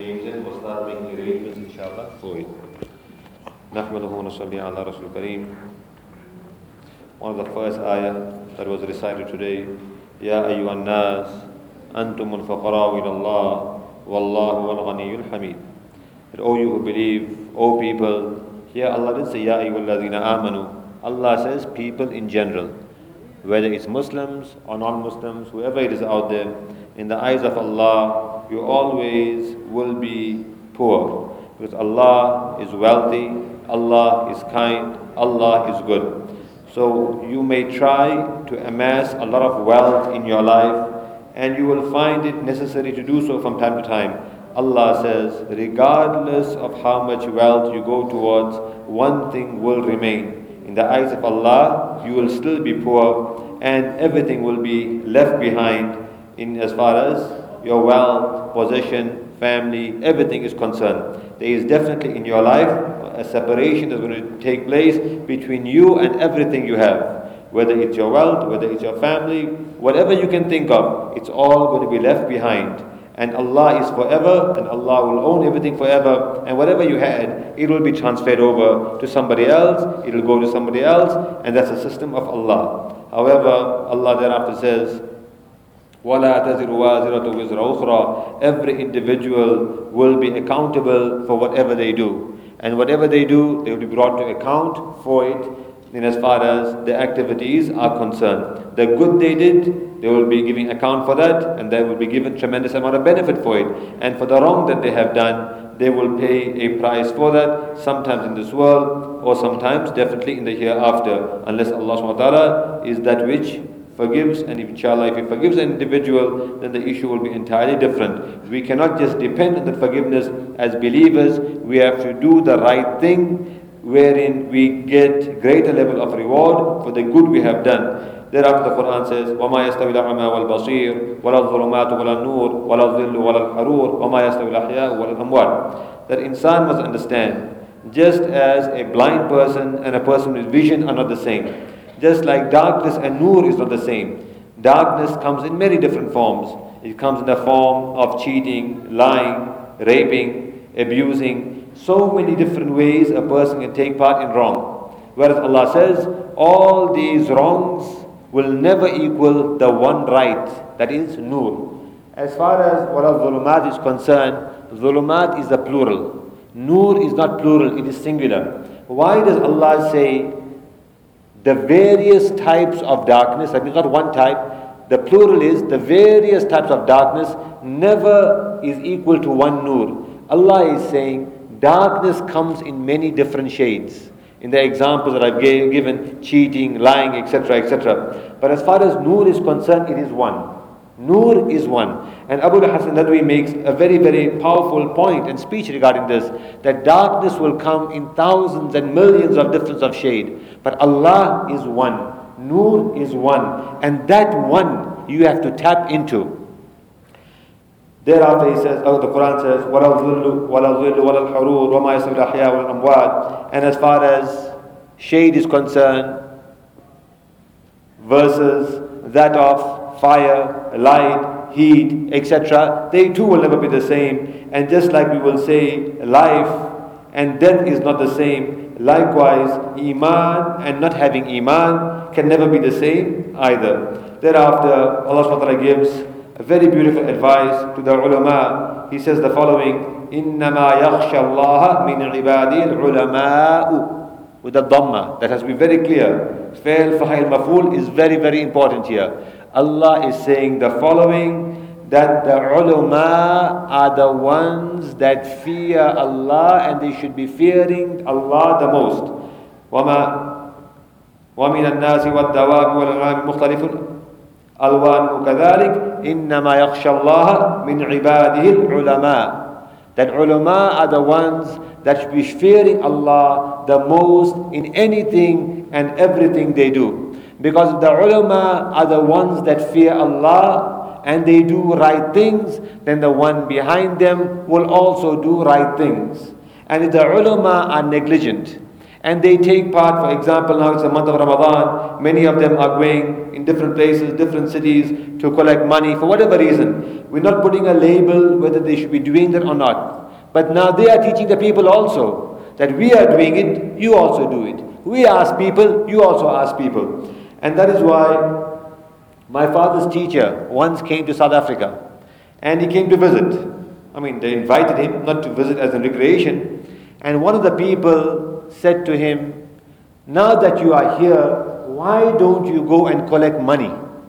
We'll start making arrangements, inshallah, for it. نحمده ونصلي على رسول الكريم. One of the first ayah that was recited today, يا أيها الناس أنتم الفقراء إلى الله والله هو الغني الحميد. That, O you who believe, O people, here Allah didn't say يا أيها الذين آمنوا. Allah says people in general, whether it's Muslims or non-Muslims, whoever it is out there, in the eyes of Allah, you always will be poor. Because Allah is wealthy, Allah is kind, Allah is good. So you may try to amass a lot of wealth in your life, and you will find it necessary to do so from time to time. Allah says, regardless of how much wealth you go towards, one thing will remain. In the eyes of Allah, you will still be poor, and everything will be left behind in as far as your wealth, possession, family, everything is concerned. There is definitely in your life a separation that's going to take place between you and everything you have. Whether it's your wealth, whether it's your family, whatever you can think of, it's all going to be left behind. And Allah is forever, and Allah will own everything forever. And whatever you had, it will be transferred over to somebody else, it will go to somebody else, and that's the system of Allah. However, Allah thereafter says, وَلَا تَزِرُ وَازِرَةُ وِزْرَ أُخْرَى. Every individual will be accountable for whatever they do. And whatever they do, they will be brought to account for it in as far as the activities are concerned. The good they did, they will be giving account for that, and they will be given tremendous amount of benefit for it. And for the wrong that they have done, they will pay a price for that, sometimes in this world, or sometimes definitely in the hereafter, unless Allah subhanahu wa ta'ala is that which forgives. And inshallah, if He forgives an individual, then the issue will be entirely different. We cannot just depend on that forgiveness as believers. We have to do the right thing, wherein we get greater level of reward for the good we have done. Thereafter the Quran says, وَمَا يَسْتَوِي الْأَعْمَى وَالْبَصِيرُ وَلَا الظُّلُمَاتُ وَلَا النُّورُ وَلَا الظِّلُّ وَلَا الْحَرُورُ وَمَا يَسْتَوِي الْأَحْيَاءُ وَلَا الْأَمْوَاتُ. That insan must understand, just as a blind person and a person with vision are not the same, just like darkness and nur is not the same. Darkness comes in many different forms. It comes in the form of cheating, lying, raping, abusing. So many different ways a person can take part in wrong. Whereas Allah says, all these wrongs will never equal the one right, that is nur. As far as wala dhulumat is concerned, dhulumat is the plural. Nur is not plural, it is singular. Why does Allah say the various types of darkness? That means not one type. The plural is the various types of darkness never is equal to one nur. Allah is saying darkness comes in many different shades. In the examples that I've given, cheating, lying, etc., etc. But as far as nur is concerned, it is one. Nur is one. And Abu al-Hasan Nadwi makes a very, very powerful point and speech regarding this, that darkness will come in thousands and millions of difference of shade. But Allah is one. Nur is one. And that one you have to tap into. Thereafter he says, the Quran says, وَلَا الظِّلُّ وَلَا الْحَرُورُ وَمَا يَسْتَوِي الْأَحْيَاءُ وَالْأَمْوَاتُ. And as far as shade is concerned, versus that of fire, light, heat, etc., they too will never be the same. And just like we will say life and death is not the same, likewise iman and not having iman can never be the same either. Thereafter Allah subhanahu wa ta'ala gives a very beautiful advice to the ulama. He says the following, إِنَّمَا يَخْشَى اللَّهَ مِنْ عِبَادِهِ الْعُلَمَاءُ, with the dhamma. That has to be very clear. Fail, fa'il, maf'ul is very, very important here. Allah is saying the following, that the ulama are the ones that fear Allah, and they should be fearing Allah the most. وَمِنَ النَّاسِ وَالدَّوَابِ وَالْأَنْعَامِ مُخْتَلِفٌ أَلْوَانُهُ كَذَلِكَ إِنَّمَا يَخْشَى اللَّهَ مِنْ عِبَادِهِ الْعُلَمَاءِ. That ulama are the ones that should be fearing Allah the most in anything and everything they do. Because the ulama are the ones that fear Allah and they do right things, then the one behind them will also do right things. And if the ulama are negligent And they take part, for example, now it's the month of Ramadan, many of them are going in different places, different cities to collect money for whatever reason. We're not putting a label whether they should be doing that or not. But now they are teaching the people also that we are doing it, you also do it. We ask people, you also ask people. And that is why my father's teacher once came to South Africa and he came to visit. I mean, they invited him not to visit as a recreation. And one of the people said to him, now that you are here, why don't you go and collect money?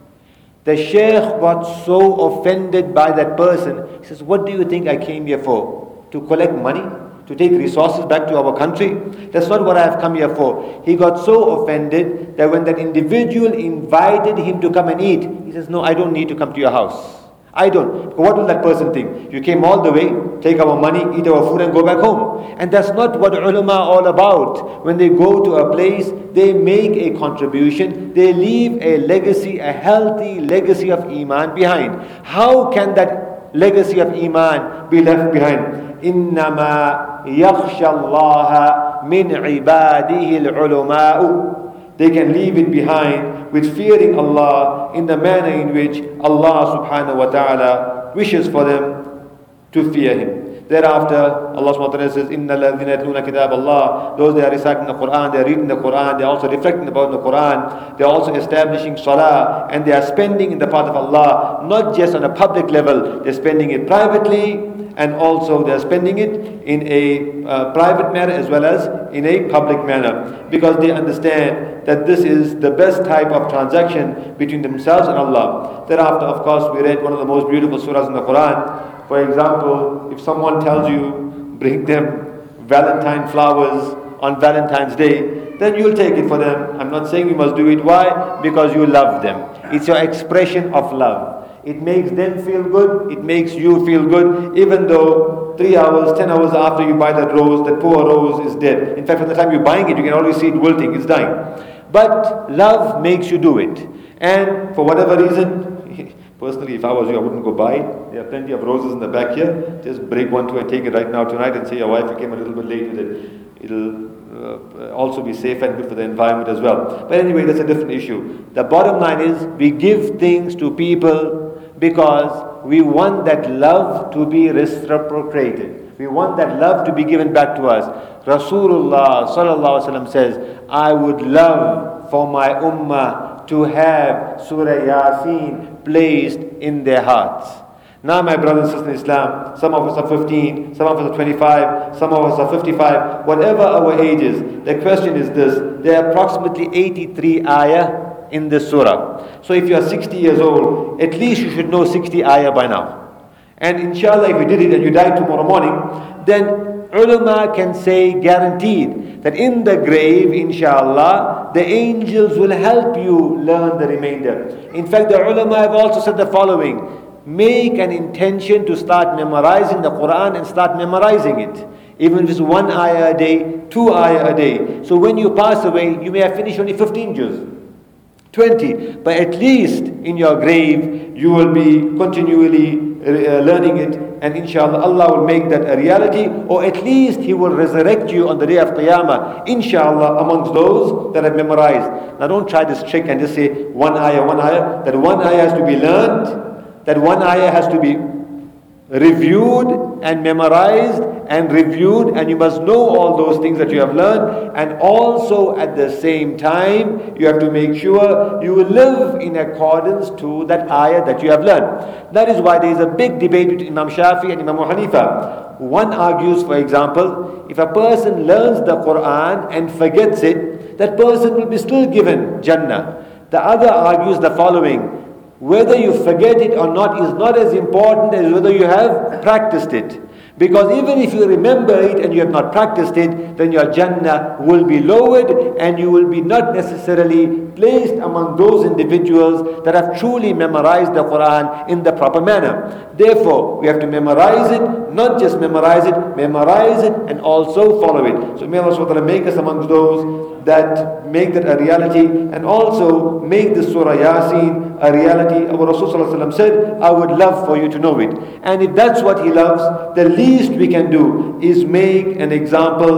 The sheikh got so offended by that person. He says, what do you think I came here for? To collect money? To take resources back to our country? That's not what I have come here for. He got so offended that when that individual invited him to come and eat, he says, no, I don't need to come to your house. I don't. What will that person think? You came all the way, take our money, eat our food and go back home. And that's not what ulama are all about. When they go to a place, they make a contribution, they leave a legacy, a healthy legacy of iman behind. How can that legacy of iman be left behind? إِنَّمَا يَخْشَى اللَّهَ مِنْ عِبَادِهِ الْعُلُمَاءُ. They can leave it behind with fearing Allah in the manner in which Allah subhanahu wa ta'ala wishes for them to fear Him. Thereafter, Allah subhanahu wa ta'ala says, إِنَّ الَّذِينَ يَتْلُونَ كِتَابَ اللَّهِ. Those they are reciting the Quran, they are reading the Quran, they are also reflecting about the Quran, they are also establishing salah, and they are spending in the path of Allah, not just on a public level, they are spending it privately, and also they are spending it in a private manner as well as in a public manner, because they understand that this is the best type of transaction between themselves and Allah. Thereafter, of course, we read one of the most beautiful surahs in the Quran. For example, if someone tells you, bring them Valentine flowers on Valentine's Day, then you'll take it for them. I'm not saying you must do it. Why? Because you love them. It's your expression of love. It makes them feel good, it makes you feel good, even though 3 hours, 10 hours after you buy that rose, that poor rose is dead. In fact, from the time you're buying it, you can already see it wilting, it's dying. But love makes you do it. And for whatever reason, personally, if I was you, I wouldn't go buy it. There are plenty of roses in the back here. Just break one, two and take it right now tonight and say your wife came a little bit late with it. It'll also be safe and good for the environment as well. But anyway, that's a different issue. The bottom line is, we give things to people because we want that love to be reciprocated. We want that love to be given back to us. Rasulullah sallallahu alaihi wasallam says, I would love for my ummah to have Surah Yasin placed in their hearts. Now, my brothers and sisters in Islam, some of us are 15, some of us are 25, some of us are 55, whatever our ages, the question is this: there are approximately 83 ayah in this surah. So if you are 60 years old, at least you should know 60 ayah by now. And inshallah, if you did it and you died tomorrow morning, then ulama can say guaranteed that in the grave, inshallah, the angels will help you learn the remainder. In fact, the ulama have also said the following: make an intention to start memorizing the Quran and start memorizing it. Even if it's 1 ayah a day, 2 ayah a day. So when you pass away, you may have finished only 15 juz, 20. But at least in your grave, you will be continually learning it. And inshallah, Allah will make that a reality. Or at least He will resurrect you on the day of Qiyamah, inshallah, amongst those that have memorized. Now don't try this trick and just say 1 ayah, 1 ayah. That 1 ayah has to be learned. That 1 ayah has to be reviewed and memorized and reviewed, and you must know all those things that you have learned. And also at the same time, you have to make sure you live in accordance to that ayah that you have learned. That is why there is a big debate between Imam Shafi and Imam Hanifa. One argues, for example, if a person learns the Quran and forgets it, that person will be still given Jannah. The other argues the following: whether you forget it or not is not as important as whether you have practiced it. Because even if you remember it and you have not practiced it, then your Jannah will be lowered and you will be not necessarily placed among those individuals that have truly memorized the Quran in the proper manner. Therefore, we have to memorize it, not just memorize it and also follow it. So may Allah SWT make us amongst those that make that a reality, and also make the Surah Yasin a reality. Our Rasul ﷺ said, I would love for you to know it. And if that's what he loves, the least we can do is make an example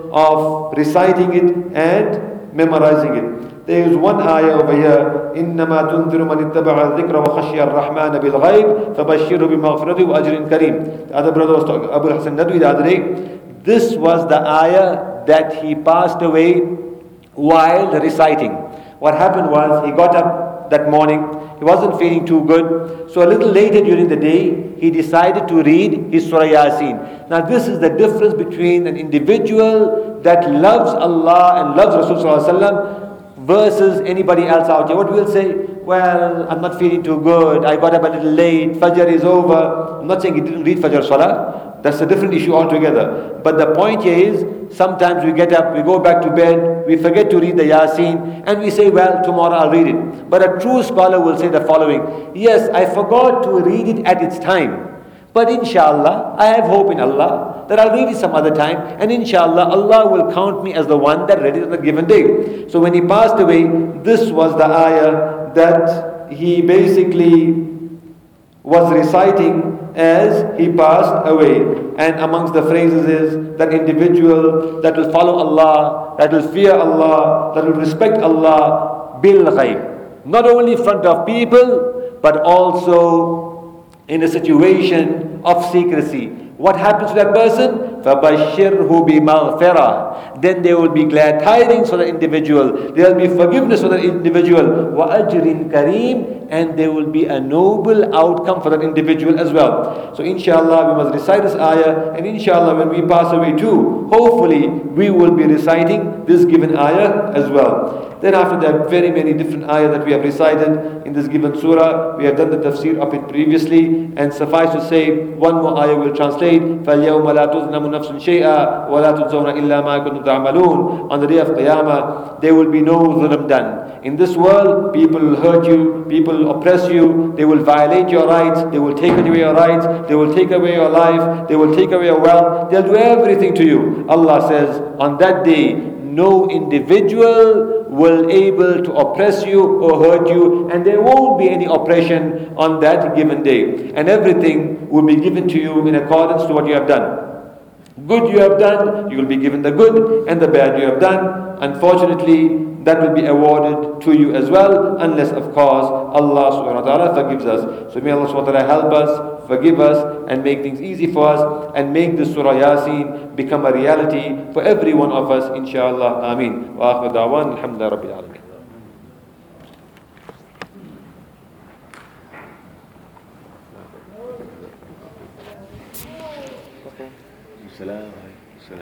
of reciting it and memorizing it. There is one ayah over here, إِنَّمَا تُنذِرُ مَنِ اتَّبَعَ الذِّكْرَ وَخَشِيَ الرَّحْمَنَ بِالْغَيْبِ فَبَشِّرْهُ بِمَغْفِرَةٍ وَأَجْرٍ كَرِيمٍ. The other brother was talking, Abu Hassan Nadwi, the other day. This was the ayah that he passed away while reciting. What happened was, he got up that morning, he wasn't feeling too good, so a little later during the day, he decided to read his Surah Yasin. Now this is the difference between an individual that loves Allah and loves Rasulullah versus anybody else out here. What we'll say, well, I'm not feeling too good, I got up a little late, Fajr is over. I'm not saying he didn't read Fajr Salah, that's a different issue altogether. But the point here is, sometimes we get up, we go back to bed, we forget to read the Yasin, and we say, well, tomorrow I'll read it. But a true scholar will say the following, yes, I forgot to read it at its time, but inshallah, I have hope in Allah that I'll read it some other time, and inshallah, Allah will count me as the one that read it on the given day. So when he passed away, this was the ayah that he basically was reciting as he passed away. And amongst the phrases is that individual that will follow Allah, that will fear Allah, that will respect Allah bil ghaib. Not only in front of people, but also in a situation of secrecy. What happens to that person? فَبَشِّرْهُ بِمَغْفِرَةٍ. Then there will be glad tidings for the individual. There will be forgiveness for the individual. وَأَجْرٍ كَرِيمٍ. And there will be a noble outcome for that individual as well. So inshallah, we must recite this ayah. And inshallah, when we pass away too, hopefully we will be reciting this given ayah as well. Then after that, very many different ayah that we have recited in this given surah. We have done the tafsir of it previously. And suffice to say, one more ayah will translate. فَالْيَوْمَ لَا تُظْلَمُ نَفْسٌ شَيْئًا وَلَا تُجْزَوْنَ إِلَّا مَا كُنتُمْ تَعْمَلُونَ. On the day of Qiyamah, there will be no zulm done. In this world, people will hurt you, people will oppress you, they will violate your rights, they will take away your rights, they will take away your life, they will take away your wealth, they'll do everything to you. Allah says, on that day, no individual will able to oppress you or hurt you, and there won't be any oppression on that given day. And everything will be given to you in accordance to what you have done. Good you have done, you will be given the good, and the bad you have done, unfortunately, that will be awarded to you as well, unless of course Allah subhanahu wa ta'ala forgives us. So may Allah subhanahu wa ta'ala help us, forgive us, and make things easy for us, and make the Surah Yasin become a reality for every one of us, inshallah. Ameen. Wa akhir da'wan, alhamdulillah rabbil alameen.